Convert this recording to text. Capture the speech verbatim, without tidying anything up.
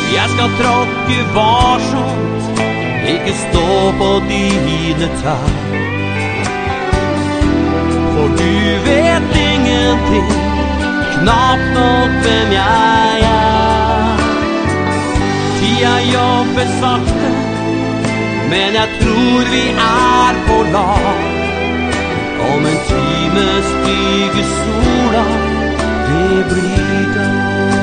Jeg skal tråkke varsomt, ikke stå på dine tær. For du vet ingenting, knapt nok hvem jeg er. Tida jobber sakte, men jeg tror vi er på lag. Om en time stiger sola, det blir dag.